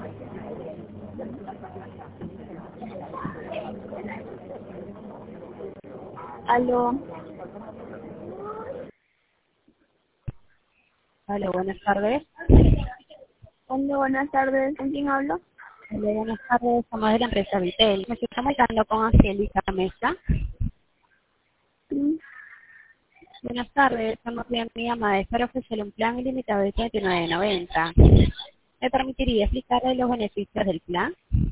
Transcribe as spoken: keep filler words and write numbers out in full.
Aló. Hola, buenas tardes. Hola, buenas tardes. ¿Con quién hablo? Hola, buenas tardes. Somos de la empresa Vitel. Me estoy comunicando con Angélica Mesa. Sí. Buenas tardes. Estamos bien. Mi llamada es para ofrecerle un plan ilimitado de treinta y nueve noventa. ¿Me permitiría explicarle los beneficios del plan?